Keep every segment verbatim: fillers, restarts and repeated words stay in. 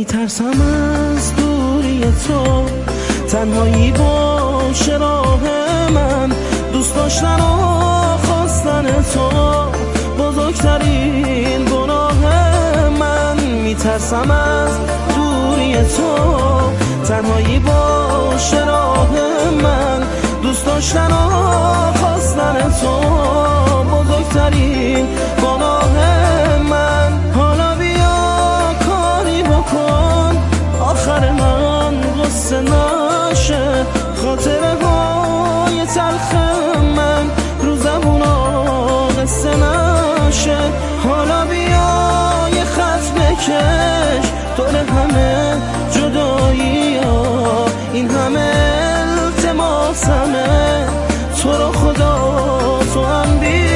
میترسم از دوری تو، تنهایی باشه راه من، دوست داشتن و خواستن تو بزرگترین گناه من. میترسم از دوری تو، تنهایی باشه راه من، دوست داشتن و خواستن تو بزرگترین گناه من. حالا بیا کاری بکن آخر من غصه نشه، خاطره های تلخ من رو زبونا قصه نشه. حالا بیا یه خط بکش دور همه جدایی ها، این همه التماسمه تو رو خدا تو هم بیا.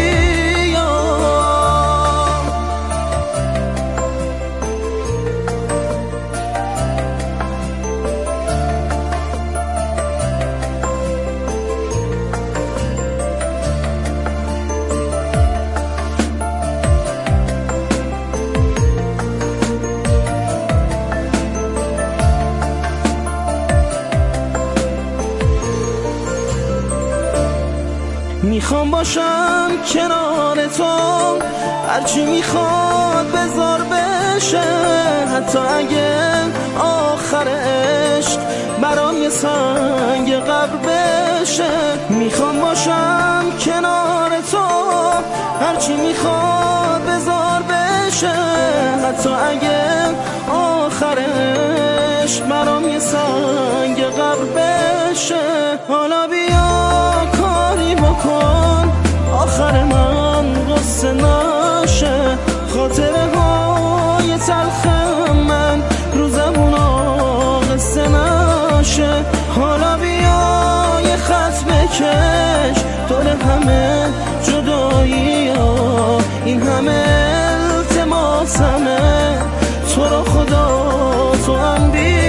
میخوام باشم کنار تو، هرچی میخواد بذار بشه، حتی اگه آخر عشق برام یه سنگ قبر بشه. میخوام باشم کنار تو، هرچی میخواد بذار بشه، حتی اگه آخر عشق برام یه سنگ قبر بشه. حالا بیا کاری بکن آخر من غصه نشه، خاطره های تلخ من رو زبونا قصه نشه. حالا بیا یه خط بکش دور همه جدایی ها، این همه التماسمه تو رو خدا تو هم بیا.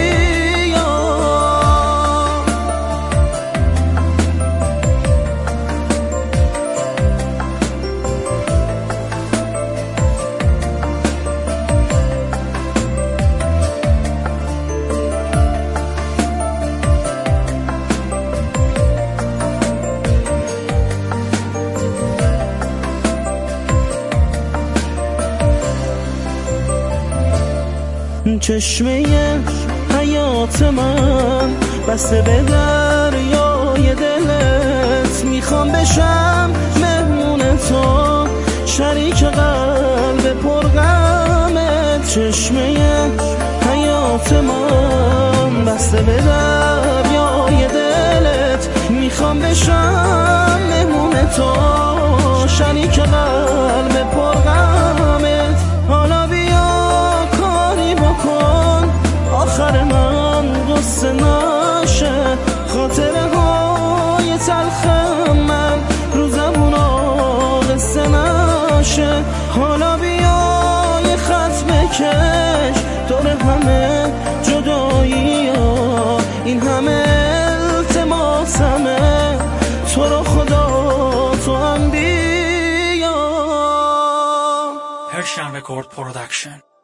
چشمه حیات من بسته به دریای دلت، میخوام بشم مهمون تو، شریک قلب پرغمت. چشمه حیات من بسته به دریای دلت، میخوام بشم مهمون تو، شریک قلب پرغمت. حالا بیا کاری بکن آخر من غصه نشه، خاطره های تلخ من رو زبونا قصه نشه. حالا بیا یه خط بکش دور همه جدایی ها، این همه التماسمه تو رو خدا تو هم بیا. Persian Record Production.